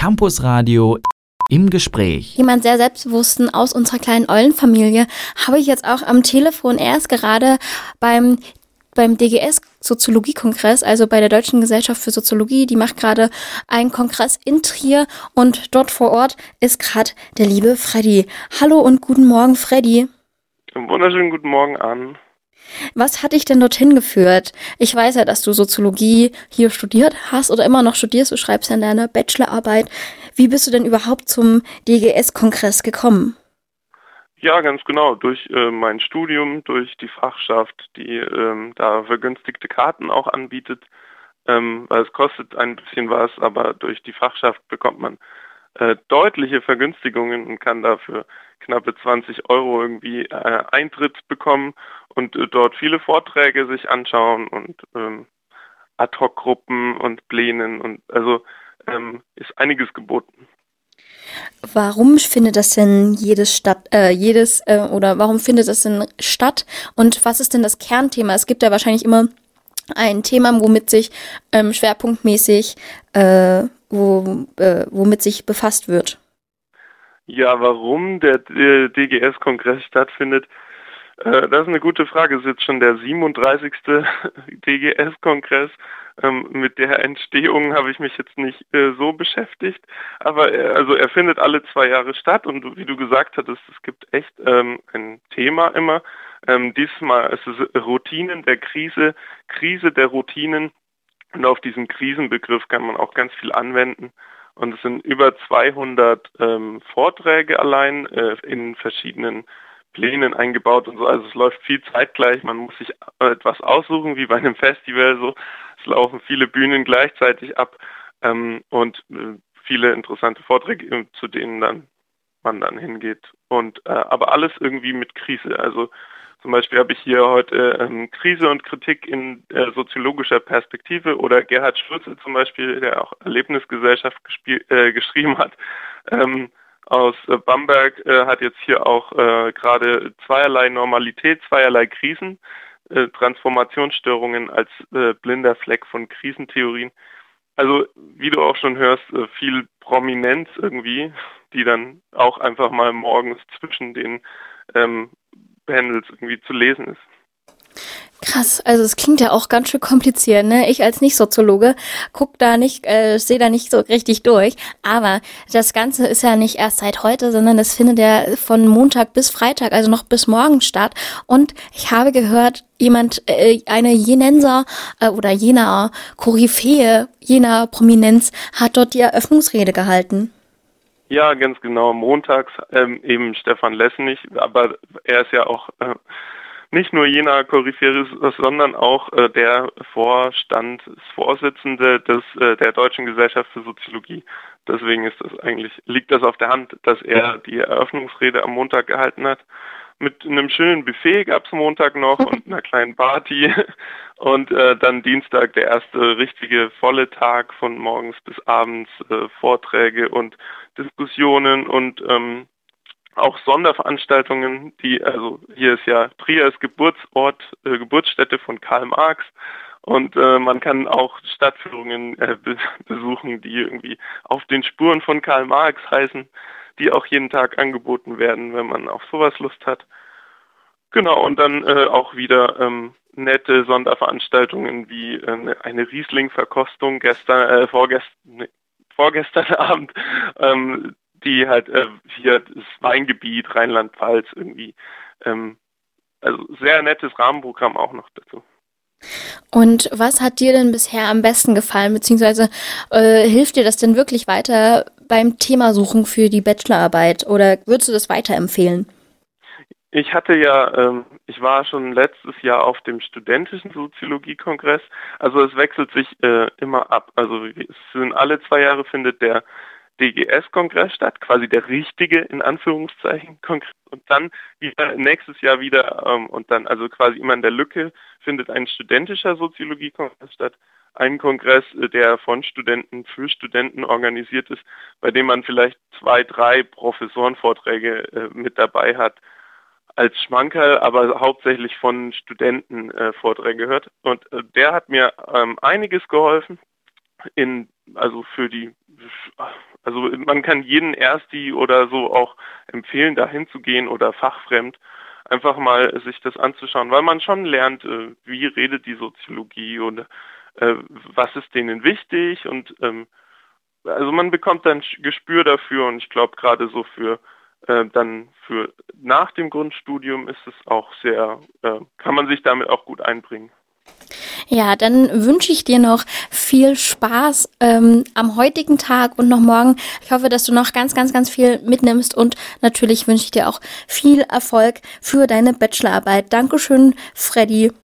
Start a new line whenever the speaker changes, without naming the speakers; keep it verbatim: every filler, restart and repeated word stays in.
Campusradio im Gespräch.
Jemand sehr Selbstbewussten aus unserer kleinen Eulenfamilie habe ich jetzt auch am Telefon. Er ist gerade beim, beim D G S-Soziologie-Kongress, also bei der Deutschen Gesellschaft für Soziologie. Die macht gerade einen Kongress in Trier und dort vor Ort ist gerade der liebe Freddy. Hallo und guten Morgen, Freddy.
Einen wunderschönen guten Morgen an.
Was hat dich denn dorthin geführt? Ich weiß ja, dass du Soziologie hier studiert hast oder immer noch studierst. Du schreibst ja in deiner Bachelorarbeit. Wie bist du denn überhaupt zum D G S-Kongress gekommen?
Ja, ganz genau. Durch äh, mein Studium, durch die Fachschaft, die ähm, da vergünstigte Karten auch anbietet. Ähm, weil es kostet ein bisschen was, aber durch die Fachschaft bekommt man äh, deutliche Vergünstigungen und kann dafür knappe zwanzig Euro irgendwie äh, Eintritt bekommen und äh, dort viele Vorträge sich anschauen und ähm, Ad-Hoc-Gruppen und Plänen und also ähm, ist einiges geboten.
Warum findet das denn jedes Stadt, äh, jedes äh, oder warum findet das denn statt und was ist denn das Kernthema? Es gibt ja wahrscheinlich immer ein Thema, womit sich ähm, schwerpunktmäßig, äh, wo, äh, womit sich befasst wird.
Ja, warum der D G S-Kongress stattfindet, äh, das ist eine gute Frage. Es ist jetzt schon der siebenunddreißigste D G S-Kongress. Ähm, mit der Entstehung habe ich mich jetzt nicht äh, so beschäftigt, aber äh, also er findet alle zwei Jahre statt und wie du gesagt hattest, es gibt echt ähm, ein Thema immer. Ähm, diesmal ist es Routinen der Krise, Krise der Routinen und auf diesen Krisenbegriff kann man auch ganz viel anwenden. Und es sind über zweihundert ähm, Vorträge allein äh, in verschiedenen Plänen eingebaut und so. Also es läuft viel zeitgleich. Man muss sich etwas aussuchen, wie bei einem Festival so. Es laufen viele Bühnen gleichzeitig ab ähm, und äh, viele interessante Vorträge, zu denen dann man dann hingeht. Und äh, aber alles irgendwie mit Krise. Also zum Beispiel habe ich hier heute ähm, Krise und Kritik in äh, soziologischer Perspektive oder Gerhard Schulze zum Beispiel, der auch Erlebnisgesellschaft gespiel, äh, geschrieben hat, ähm, aus äh, Bamberg, äh, hat jetzt hier auch äh, gerade zweierlei Normalität, zweierlei Krisen, äh, Transformationsstörungen als äh, blinder Fleck von Krisentheorien. Also wie du auch schon hörst, äh, viel Prominenz irgendwie, die dann auch einfach mal morgens zwischen den ähm, Panels irgendwie zu lesen ist.
Krass, also es klingt ja auch ganz schön kompliziert, ne? Ich als Nicht-Soziologe guck da nicht, äh, sehe da nicht so richtig durch, aber das Ganze ist ja nicht erst seit heute, sondern es findet ja von Montag bis Freitag, also noch bis morgen statt und ich habe gehört, jemand, äh, eine Jenenser äh, oder jener Koryphäe, jener Prominenz hat dort die Eröffnungsrede gehalten.
Ja, ganz genau. Montags ähm, eben Stefan Lessenich, aber er ist ja auch äh, nicht nur jener Koryphäus, sondern auch äh, der Vorstandsvorsitzende des äh, der Deutschen Gesellschaft für Soziologie. Deswegen ist das eigentlich liegt das auf der Hand, dass er die Eröffnungsrede am Montag gehalten hat. Mit einem schönen Buffet gab es Montag noch und einer kleinen Party und äh, dann Dienstag der erste richtige volle Tag von morgens bis abends äh, Vorträge und Diskussionen und ähm, auch Sonderveranstaltungen, die, also hier ist ja Trier ist Geburtsort, äh, Geburtsstätte von Karl Marx und äh, man kann auch Stadtführungen äh, be- besuchen, die irgendwie auf den Spuren von Karl Marx heißen, die auch jeden Tag angeboten werden, wenn man auf sowas Lust hat. Genau, und dann äh, auch wieder ähm, nette Sonderveranstaltungen wie äh, eine Riesling-Verkostung gestern, äh, vorgestern, nee, vorgestern Abend, ähm, die halt äh, hier das Weingebiet Rheinland-Pfalz irgendwie, ähm, also sehr nettes Rahmenprogramm auch noch dazu.
Und was hat dir denn bisher am besten gefallen, beziehungsweise äh, hilft dir das denn wirklich weiter beim Themasuchen für die Bachelorarbeit oder würdest du das weiterempfehlen?
Ich hatte ja, ähm, ich war schon letztes Jahr auf dem studentischen Soziologie-Kongress, also es wechselt sich äh, immer ab, also es sind alle zwei Jahre findet der D G S-Kongress statt, quasi der richtige, in Anführungszeichen, Kongress und dann wieder nächstes Jahr wieder ähm, und dann also quasi immer in der Lücke findet ein studentischer Soziologie-Kongress statt, ein Kongress, äh, der von Studenten für Studenten organisiert ist, bei dem man vielleicht zwei, drei Professorenvorträge äh, mit dabei hat, als Schmankerl, aber hauptsächlich von Studenten äh, Vorträge gehört. Und äh, der hat mir ähm, einiges geholfen. in, also für die, also man kann jeden Ersti oder so auch empfehlen, da hinzugehen oder fachfremd, einfach mal sich das anzuschauen, weil man schon lernt, äh, wie redet die Soziologie und äh, was ist denen wichtig und ähm, also man bekommt dann Gespür dafür und ich glaube gerade so für äh, dann für nach dem Grundstudium ist es auch sehr, äh, kann man sich damit auch gut einbringen.
Ja, dann wünsche ich dir noch viel Spaß ähm, am heutigen Tag und noch morgen. Ich hoffe, dass du noch ganz, ganz, ganz viel mitnimmst und natürlich wünsche ich dir auch viel Erfolg für deine Bachelorarbeit. Dankeschön, Freddy.